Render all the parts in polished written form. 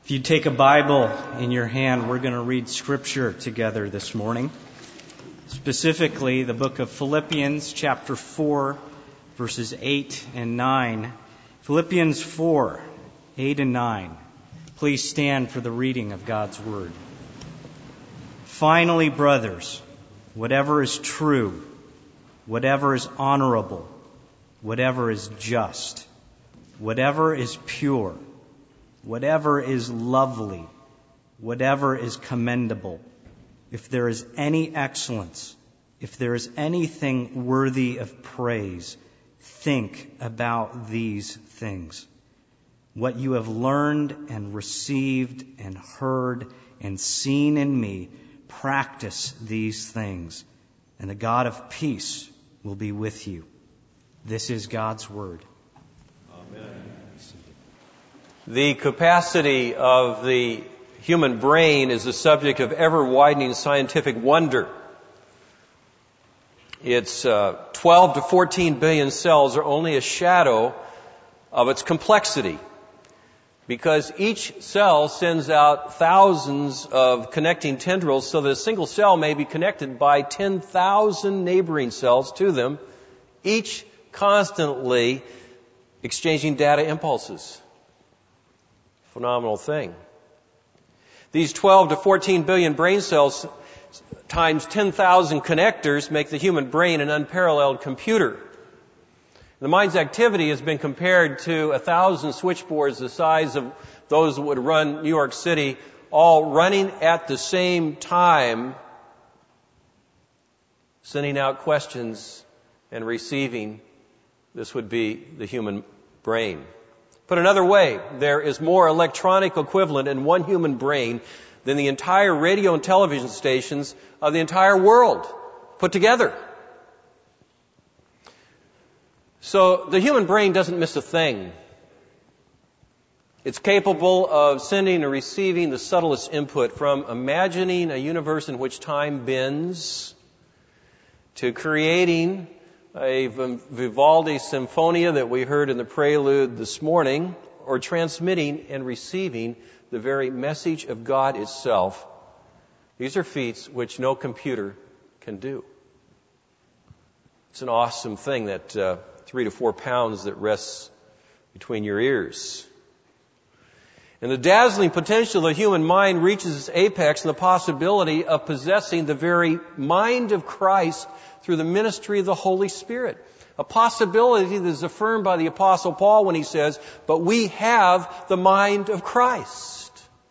If you take a Bible in your hand, we're going to read Scripture together this morning. Specifically, the book of Philippians, chapter 4, verses 8 and 9. Philippians 4, 8 and 9. Please stand for the reading of God's Word. Finally, brothers, whatever is true, whatever is honorable, whatever is just, whatever is pure, whatever is lovely, whatever is commendable, if there is any excellence, if there is anything worthy of praise, think about these things. What you have learned and received and heard and seen in me, practice these things, and the God of peace will be with you. This is God's Word. Amen. The capacity of the human brain is the subject of ever-widening scientific wonder. Its 12 to 14 billion cells are only a shadow of its complexity, because each cell sends out thousands of connecting tendrils so that a single cell may be connected by 10,000 neighboring cells to them, each constantly exchanging data impulses. Phenomenal thing. These 12 to 14 billion brain cells times 10,000 connectors make the human brain an unparalleled computer. The mind's activity has been compared to 1,000 switchboards the size of those that would run New York City, all running at the same time, sending out questions and receiving. This would be the human brain. Put another way, there is more electronic equivalent in one human brain than the entire radio and television stations of the entire world put together. So the human brain doesn't miss a thing. It's capable of sending and receiving the subtlest input, from imagining a universe in which time bends to creating a Vivaldi Sinfonia that we heard in the prelude this morning, or transmitting and receiving the very message of God itself. These are feats which no computer can do. It's an awesome thing, that 3 to 4 pounds that rests between your ears. And the dazzling potential of the human mind reaches its apex in the possibility of possessing the very mind of Christ through the ministry of the Holy Spirit. A possibility that is affirmed by the Apostle Paul when he says, "But we have the mind of Christ."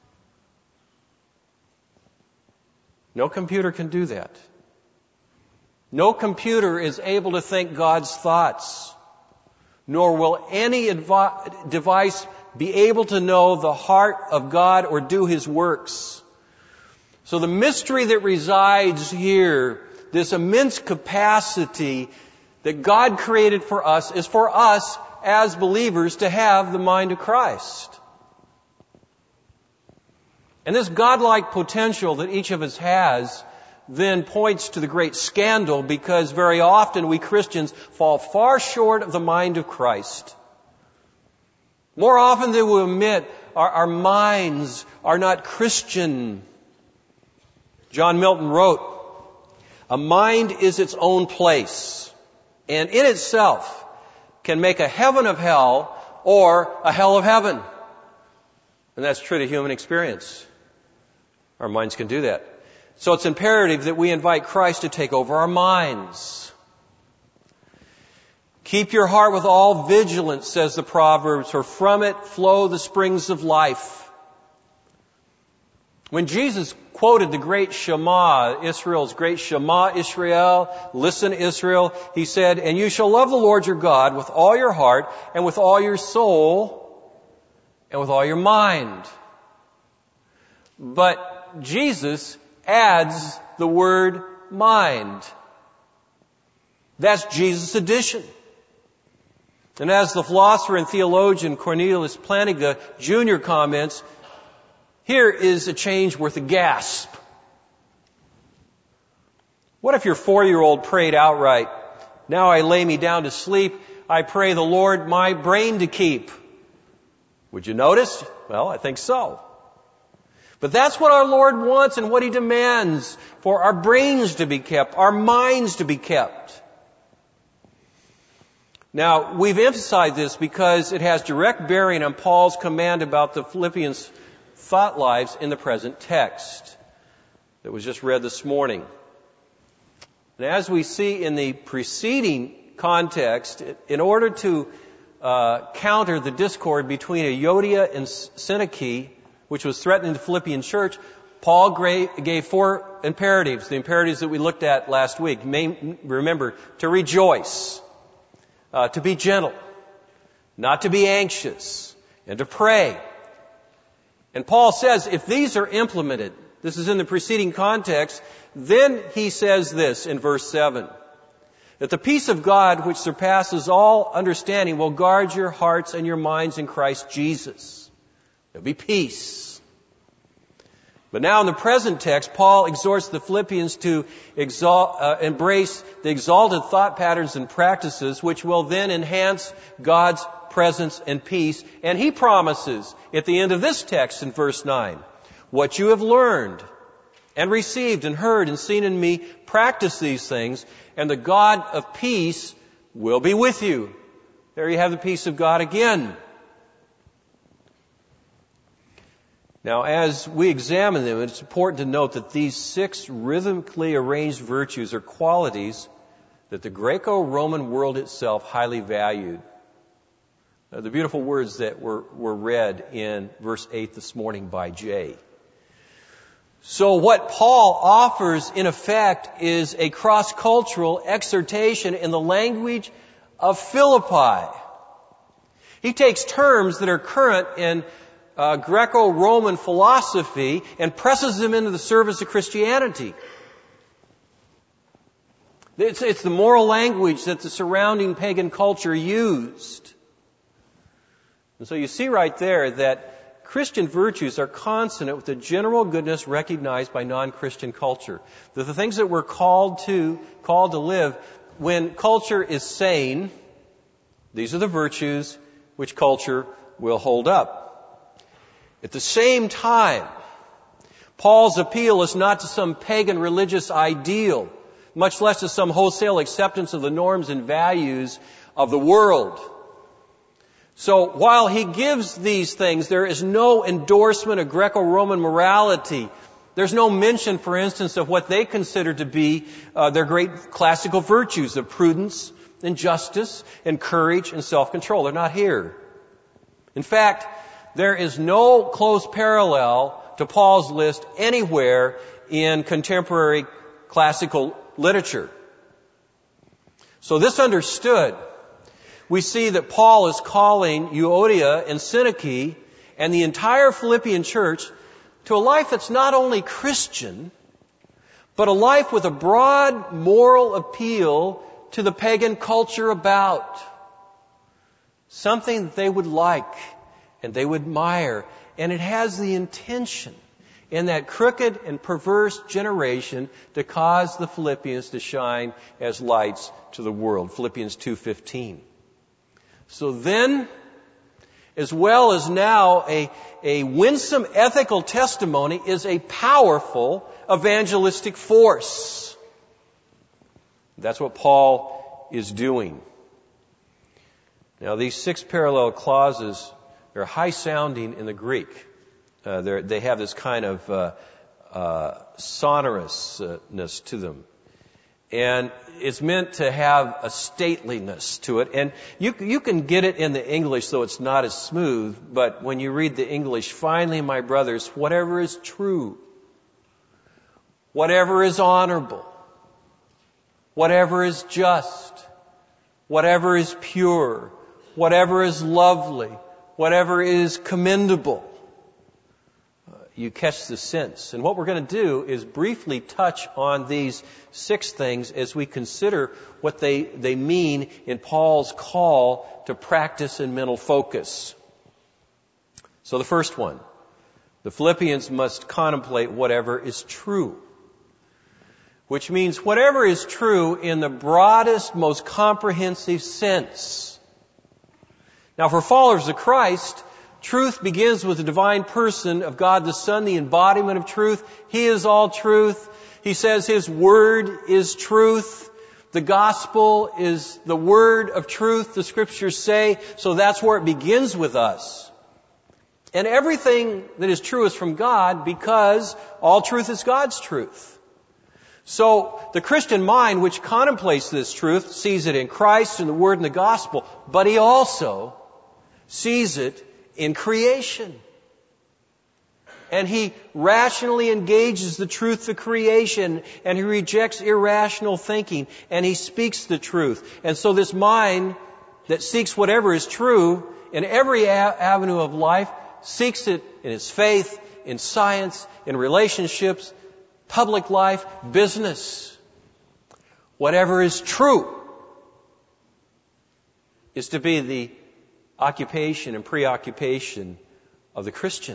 No computer can do that. No computer is able to think God's thoughts, nor will any device be able to know the heart of God or do His works. So the mystery that resides here, this immense capacity that God created for us, is for us as believers to have the mind of Christ. And this godlike potential that each of us has then points to the great scandal, because very often we Christians fall far short of the mind of Christ. More often than we admit, our minds are not Christian. John Milton wrote, "A mind is its own place, and in itself can make a heaven of hell or a hell of heaven." And that's true to human experience. Our minds can do that. So it's imperative that we invite Christ to take over our minds. "Keep your heart with all vigilance," says the Proverbs, "for from it flow the springs of life." When Jesus quoted the great Shema, Israel's great Shema Israel, listen Israel, He said, "And you shall love the Lord your God with all your heart and with all your soul and with all your mind." But Jesus adds the word mind. That's Jesus' addition. And as the philosopher and theologian Cornelius Plantinga Jr. comments, here is a change worth a gasp. What if your 4-year-old prayed outright, "Now I lay me down to sleep, I pray the Lord my brain to keep"? Would you notice? Well, I think so. But that's what our Lord wants and what He demands for our brains to be kept, our minds to be kept. Now, we've emphasized this because it has direct bearing on Paul's command about the Philippians' thought lives in the present text that was just read this morning. And as we see in the preceding context, in order to counter the discord between Euodia and Syntyche, which was threatening the Philippian church, Paul gave 4 imperatives, the imperatives that we looked at last week. Remember, to rejoice, to be gentle, not to be anxious, and to pray. And Paul says if these are implemented, this is in the preceding context, then he says this in verse 7, that the peace of God, which surpasses all understanding, will guard your hearts and your minds in Christ Jesus. There'll be peace. But now in the present text, Paul exhorts the Philippians to embrace the exalted thought patterns and practices which will then enhance God's presence and peace. And he promises at the end of this text in verse 9, what you have learned and received and heard and seen in me, practice these things, and the God of peace will be with you. There you have the peace of God again. Now, as we examine them, it's important to note that these 6 rhythmically arranged virtues are qualities that the Greco-Roman world itself highly valued. The beautiful words that were read in verse 8 this morning by Jay. So what Paul offers, in effect, is a cross-cultural exhortation in the language of Philippi. He takes terms that are current in Greco-Roman philosophy and presses them into the service of Christianity. It's the moral language that the surrounding pagan culture used. And so you see right there that Christian virtues are consonant with the general goodness recognized by non-Christian culture. That the things that we're called to live, when culture is sane, these are the virtues which culture will hold up. At the same time, Paul's appeal is not to some pagan religious ideal, much less to some wholesale acceptance of the norms and values of the world. So while he gives these things, there is no endorsement of Greco-Roman morality. There's no mention, for instance, of what they consider to be their great classical virtues of prudence and justice and courage and self-control. They're not here. In fact, there is no close parallel to Paul's list anywhere in contemporary classical literature. So this understood, we see that Paul is calling Euodia and Syntyche and the entire Philippian church to a life that's not only Christian, but a life with a broad moral appeal to the pagan culture about. Something that they would like and they would admire. And it has the intention in that crooked and perverse generation to cause the Philippians to shine as lights to the world. Philippians 2:15. So then, as well as now, a winsome ethical testimony is a powerful evangelistic force. That's what Paul is doing. Now, these 6 parallel clauses, they're high-sounding in the Greek. They have this kind of sonorousness to them. And it's meant to have a stateliness to it. And you can get it in the English, though it's not as smooth. But when you read the English, finally, my brothers, whatever is true, whatever is honorable, whatever is just, whatever is pure, whatever is lovely, whatever is commendable. You catch the sense. And what we're going to do is briefly touch on these 6 things as we consider what they mean in Paul's call to practice and mental focus. So the first one, the Philippians must contemplate whatever is true, which means whatever is true in the broadest, most comprehensive sense. Now, for followers of Christ, Truth begins with the divine person of God the Son, the embodiment of truth. He is all truth. He says His Word is truth. The gospel is the word of truth, the Scriptures say. So that's where it begins with us. And everything that is true is from God because all truth is God's truth. So the Christian mind, which contemplates this truth, sees it in Christ and the Word and the gospel, but he also sees it in creation. And he rationally engages the truth of creation, and he rejects irrational thinking, and he speaks the truth. And so this mind that seeks whatever is true in every avenue of life seeks it in its faith, in science, in relationships, public life, business. Whatever is true is to be the occupation and preoccupation of the Christian.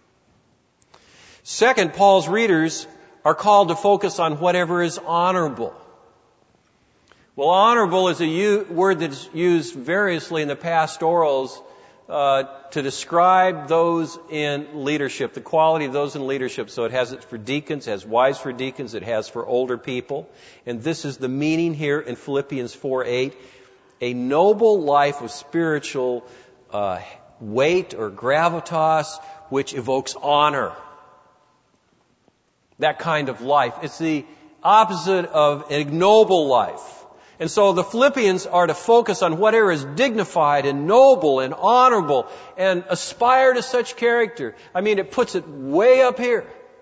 Second, Paul's readers are called to focus on whatever is honorable. Well, honorable is a word that's used variously in the pastorals to describe those in leadership, the quality of those in leadership. So it has it for deacons, it has wives for deacons, it has for older people. And this is the meaning here in Philippians 4:8. A noble life of spiritual weight or gravitas which evokes honor. That kind of life. It's the opposite of an ignoble life. And so the Philippians are to focus on whatever is dignified and noble and honorable and aspire to such character. I mean, it puts it way up here.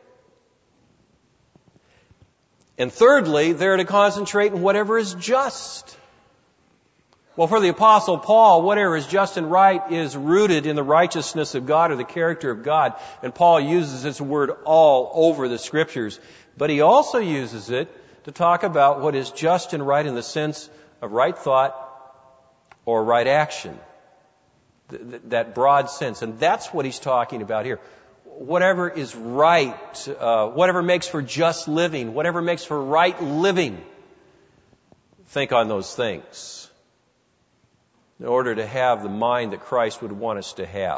And thirdly, they're to concentrate on whatever is just. Well, for the Apostle Paul, whatever is just and right is rooted in the righteousness of God or the character of God. And Paul uses this word all over the Scriptures. But he also uses it to talk about what is just and right in the sense of right thought or right action. That broad sense. And that's what he's talking about here. Whatever is right, whatever makes for just living, whatever makes for right living. Think on those things in order to have the mind that Christ would want us to have.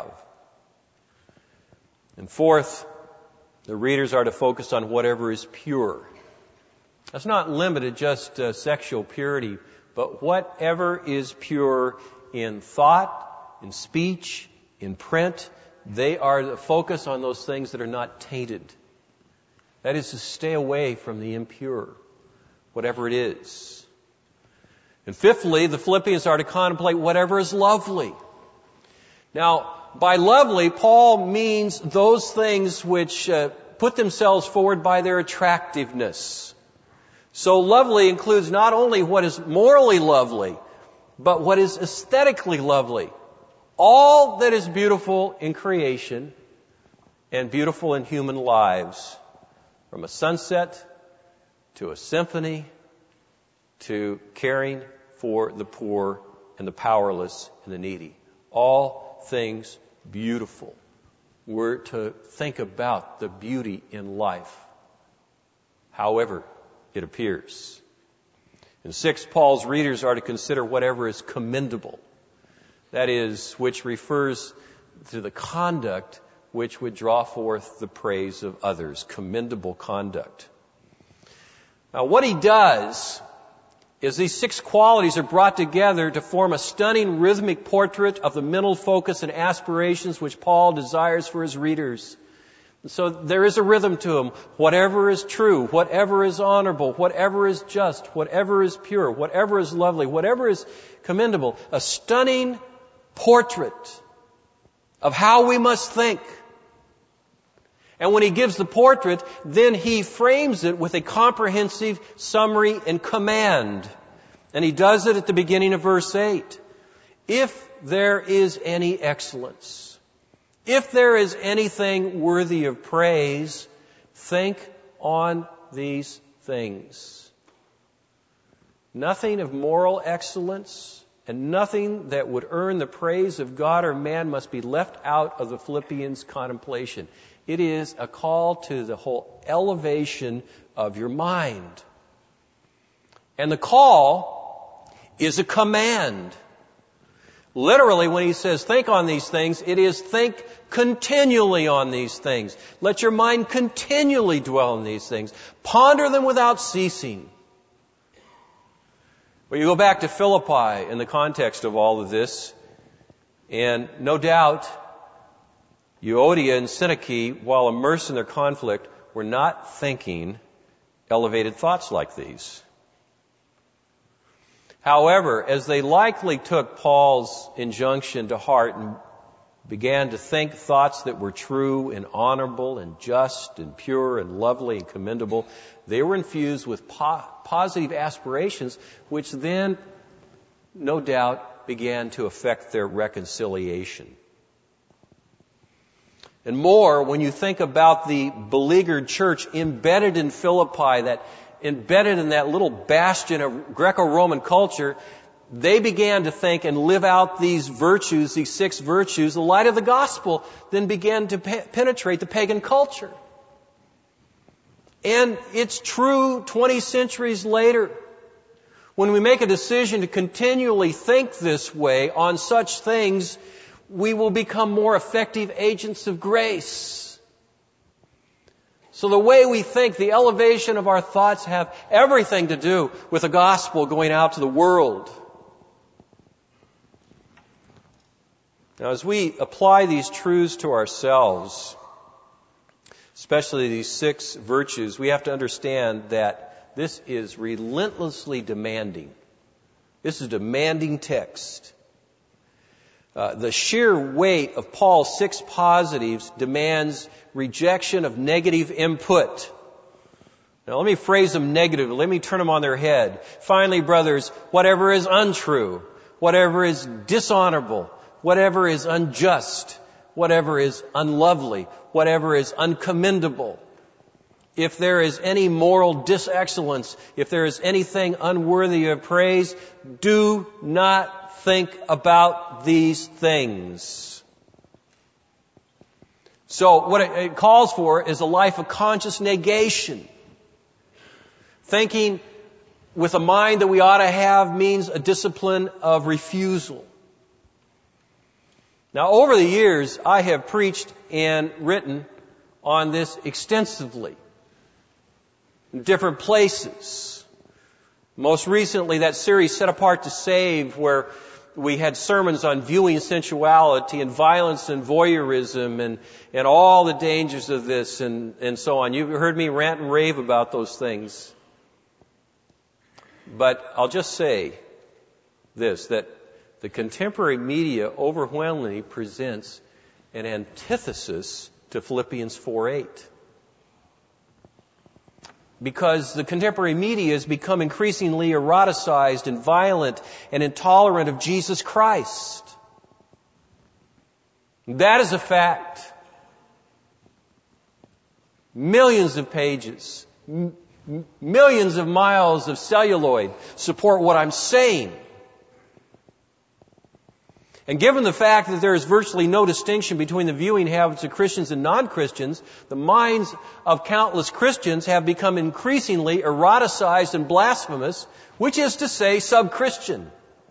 And fourth, the readers are to focus on whatever is pure. That's not limited just to sexual purity, but whatever is pure in thought, in speech, in print. They are to focus on those things that are not tainted. That is to stay away from the impure, whatever it is. And fifthly, the Philippians are to contemplate whatever is lovely. Now, by lovely, Paul means those things which put themselves forward by their attractiveness. So lovely includes not only what is morally lovely, but what is aesthetically lovely. All that is beautiful in creation and beautiful in human lives, from a sunset to a symphony to caring for the poor and the powerless and the needy. All things beautiful. We're to think about the beauty in life, however it appears. And sixth, Paul's readers are to consider whatever is commendable. That is, which refers to the conduct which would draw forth the praise of others. Commendable conduct. Now, what he does is these six qualities are brought together to form a stunning rhythmic portrait of the mental focus and aspirations which Paul desires for his readers. And so there is a rhythm to them. Whatever is true, whatever is honorable, whatever is just, whatever is pure, whatever is lovely, whatever is commendable. A stunning portrait of how we must think. And when he gives the portrait, then he frames it with a comprehensive summary and command. And he does it at the beginning of verse 8. If there is any excellence, if there is anything worthy of praise, think on these things. Nothing of moral excellence and nothing that would earn the praise of God or man must be left out of the Philippians' contemplation. It is a call to the whole elevation of your mind. And the call is a command. Literally, when he says think on these things, it is think continually on these things. Let your mind continually dwell on these things. Ponder them without ceasing. Well, you go back to Philippi in the context of all of this, and no doubt Euodia and Syntyche, while immersed in their conflict, were not thinking elevated thoughts like these. However, as they likely took Paul's injunction to heart and began to think thoughts that were true and honorable and just and pure and lovely and commendable, they were infused with positive aspirations, which then, no doubt, began to affect their reconciliation. And more, when you think about the beleaguered church embedded in Philippi, that embedded in that little bastion of Greco-Roman culture, they began to think and live out these virtues, these 6 virtues. The light of the gospel then began to penetrate the pagan culture. And it's true 20 centuries later. When we make a decision to continually think this way on such things, we will become more effective agents of grace. So the way we think, the elevation of our thoughts have everything to do with the gospel going out to the world. Now, as we apply these truths to ourselves, especially these 6 virtues, we have to understand that this is relentlessly demanding. This is a demanding text. The sheer weight of Paul's 6 positives demands rejection of negative input. Now let me phrase them negatively. Let me turn them on their head. Finally, brothers, whatever is untrue, whatever is dishonorable, whatever is unjust, whatever is unlovely, whatever is uncommendable, if there is any moral disexcellence, if there is anything unworthy of praise, do not think about these things. So what it calls for is a life of conscious negation. Thinking with a mind that we ought to have means a discipline of refusal. Now, over the years, I have preached and written on this extensively in different places. Most recently, that series Set Apart to Save, where we had sermons on viewing sensuality and violence and voyeurism and all the dangers of this and so on. You've heard me rant and rave about those things. But I'll just say this, that the contemporary media overwhelmingly presents an antithesis to Philippians 4:8. Because the contemporary media has become increasingly eroticized and violent and intolerant of Jesus Christ. That is a fact. Millions of pages, millions of miles of celluloid support what I'm saying. And given the fact that there is virtually no distinction between the viewing habits of Christians and non-Christians, the minds of countless Christians have become increasingly eroticized and blasphemous, which is to say, sub-Christian.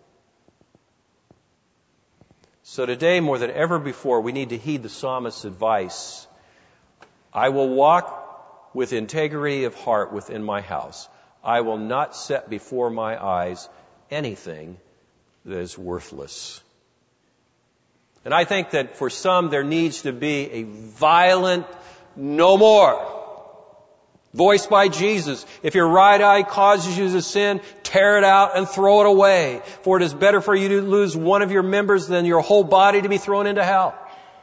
So today, more than ever before, we need to heed the psalmist's advice. I will walk with integrity of heart within my house. I will not set before my eyes anything that is worthless. And I think that for some there needs to be a violent no more, voiced by Jesus. If your right eye causes you to sin, tear it out and throw it away. For it is better for you to lose one of your members than your whole body to be thrown into hell.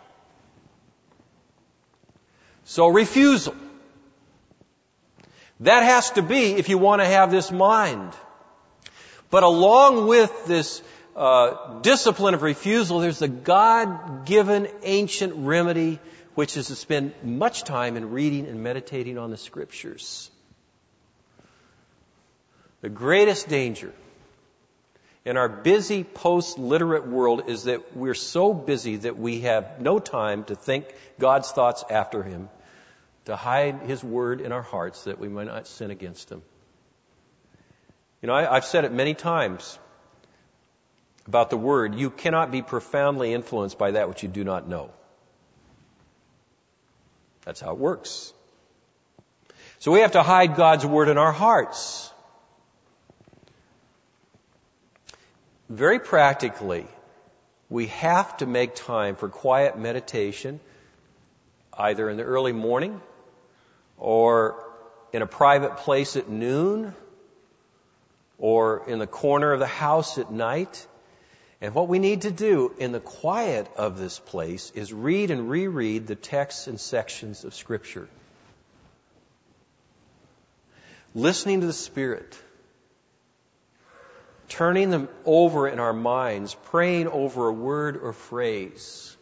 So refusal. That has to be if you want to have this mind. But along with this discipline of refusal, there's the God-given ancient remedy, which is to spend much time in reading and meditating on the Scriptures. The greatest danger in our busy post-literate world is that we're so busy that we have no time to think God's thoughts after Him, to hide His Word in our hearts that we might not sin against Him. You know, I've said it many times. about the Word, you cannot be profoundly influenced by that which you do not know. That's how it works. So we have to hide God's Word in our hearts. Very practically, we have to make time for quiet meditation, either in the early morning or in a private place at noon or in the corner of the house at night. And what we need to do in the quiet of this place is read and reread the texts and sections of Scripture. Listening to the Spirit. Turning them over in our minds. Praying over a word or phrase.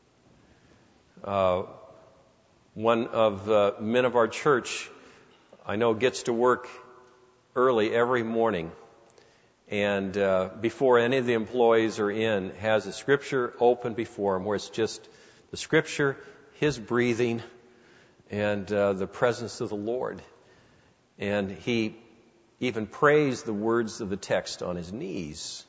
One of the men of our church, I know, gets to work early every morning. And before any of the employees are in, has the Scripture open before him, where it's just the Scripture, his breathing, and the presence of the Lord. And he even prays the words of the text on his knees.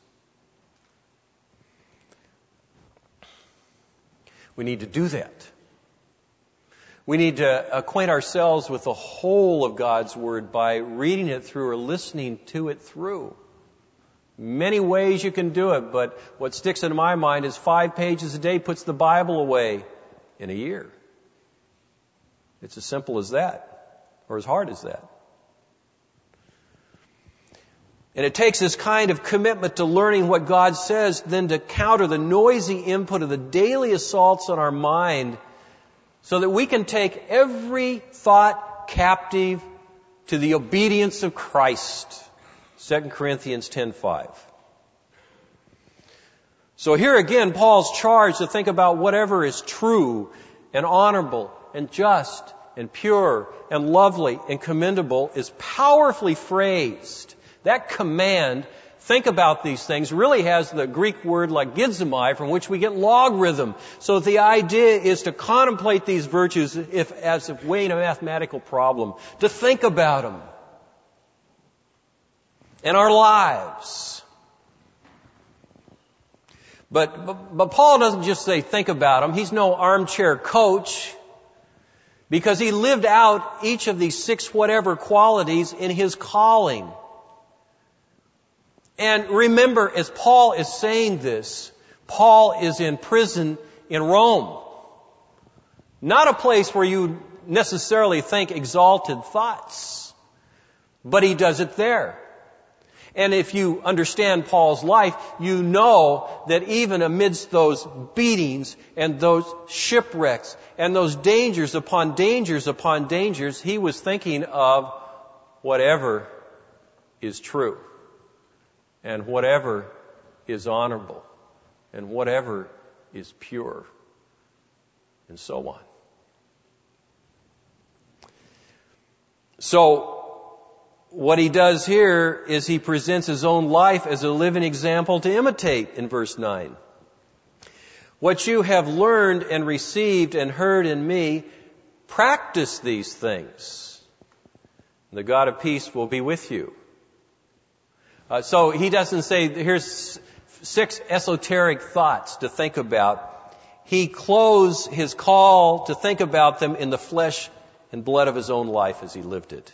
We need to do that. We need to acquaint ourselves with the whole of God's Word by reading it through or listening to it through. Many ways you can do it, but what sticks in my mind is 5 pages a day puts the Bible away in a year. It's as simple as that, or as hard as that. And it takes this kind of commitment to learning what God says, then to counter the noisy input of the daily assaults on our mind, so that we can take every thought captive to the obedience of Christ. 2 Corinthians 10:5. So here again, Paul's charge to think about whatever is true and honorable and just and pure and lovely and commendable is powerfully phrased. That command, think about these things, really has the Greek word logizomai, from which we get logarithm. So the idea is to contemplate these virtues as if weighing a mathematical problem, to think about them. In our lives. But Paul doesn't just say think about them. He's no armchair coach, because he lived out each of these 6 whatever qualities in his calling. And remember, as Paul is saying this, Paul is in prison in Rome. Not a place where you necessarily think exalted thoughts, but he does it there. And if you understand Paul's life, you know that even amidst those beatings and those shipwrecks and those dangers upon dangers upon dangers, he was thinking of whatever is true and whatever is honorable and whatever is pure and so on. So, what he does here is he presents his own life as a living example to imitate in verse 9. What you have learned and received and heard in me, practice these things. The God of peace will be with you. So he doesn't say, here's 6 esoteric thoughts to think about. He clothes his call to think about them in the flesh and blood of his own life as he lived it.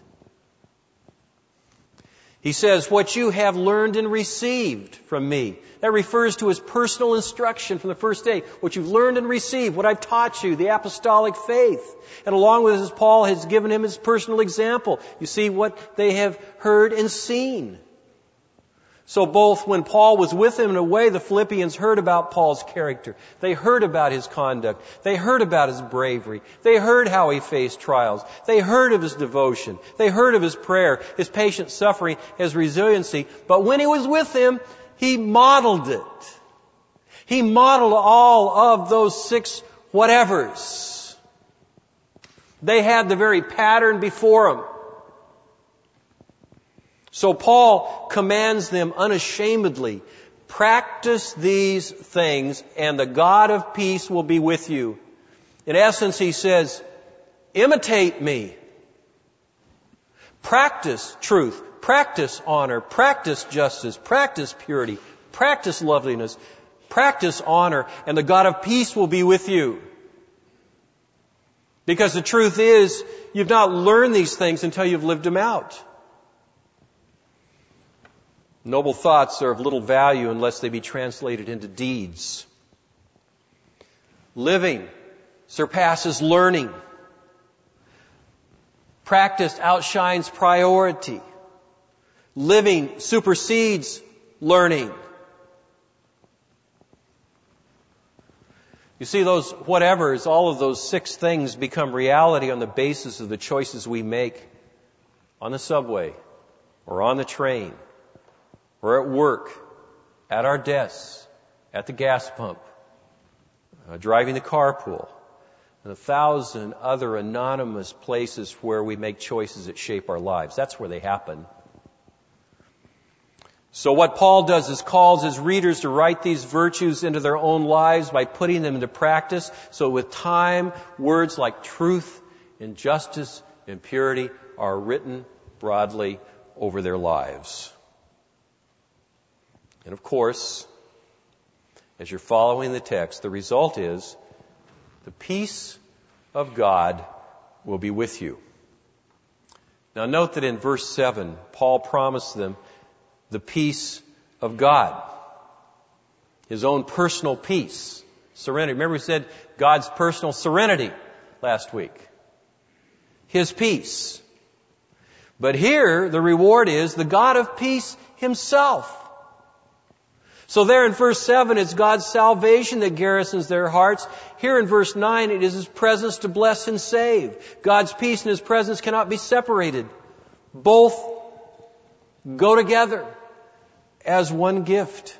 He says, what you have learned and received from me. That refers to his personal instruction from the first day. What you've learned and received, what I've taught you, the apostolic faith. And along with this, Paul has given him his personal example. You see what they have heard and seen. So both when Paul was with him in a way, the Philippians heard about Paul's character. They heard about his conduct. They heard about his bravery. They heard how he faced trials. They heard of his devotion. They heard of his prayer, his patient suffering, his resiliency. But when he was with him, he modeled it. He modeled all of those 6 whatevers. They had the very pattern before them. So Paul commands them unashamedly, practice these things and the God of peace will be with you. In essence, he says, imitate me. Practice truth, practice honor, practice justice, practice purity, Practice loveliness. Practice honor. And the God of peace will be with you. Because the truth is, you've not learned these things until you've lived them out. Noble thoughts are of little value unless they be translated into deeds. Living surpasses learning. Practice outshines priority. Living supersedes learning. You see, those whatevers, all of those 6 things become reality on the basis of the choices we make on the subway or on the train or at work, at our desks, at the gas pump, driving the carpool, and 1,000 other anonymous places where we make choices that shape our lives. That's where they happen. So what Paul does is calls his readers to write these virtues into their own lives by putting them into practice. So with time, words like truth and justice and purity are written broadly over their lives. And of course, as you're following the text, the result is the peace of God will be with you. Now note that in verse 7, Paul promised them the peace of God. His own personal peace. Serenity. Remember we said God's personal serenity last week. His peace. But here the reward is the God of peace Himself. So there in verse 7 it's God's salvation that garrisons their hearts. Here in verse 9 it is His presence to bless and save. God's peace and His presence cannot be separated. Both go together as one gift.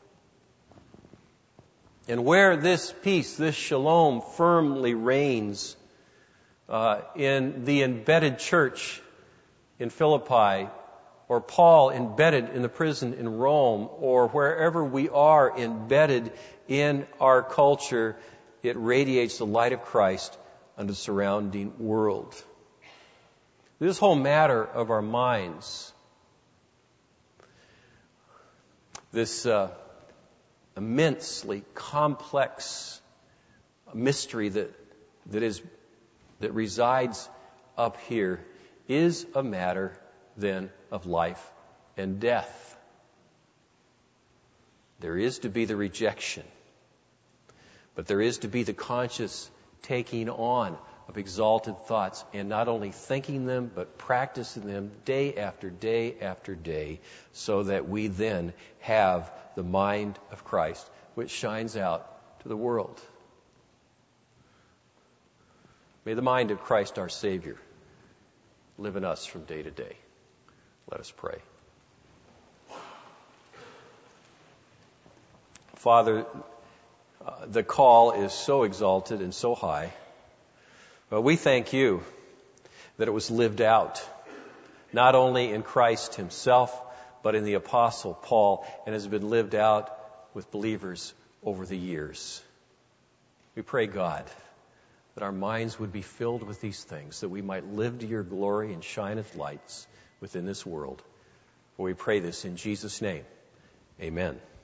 And where this peace, this shalom firmly reigns in the embedded church in Philippi, or Paul embedded in the prison in Rome, or wherever we are embedded in our culture, it radiates the light of Christ unto the surrounding world. This whole matter of our minds, this immensely complex mystery that resides up here, is a matter then of life and death. There is to be the rejection, but there is to be the conscious taking on of exalted thoughts, and not only thinking them, but practicing them day after day after day, so that we then have the mind of Christ, which shines out to the world. May the mind of Christ our Savior live in us from day to day. Let us pray. Father, the call is so exalted and so high. But we thank you that it was lived out, not only in Christ Himself, but in the Apostle Paul, and has been lived out with believers over the years. We pray, God, that our minds would be filled with these things, that we might live to your glory and shine as lights within this world. For we pray this in Jesus' name. Amen.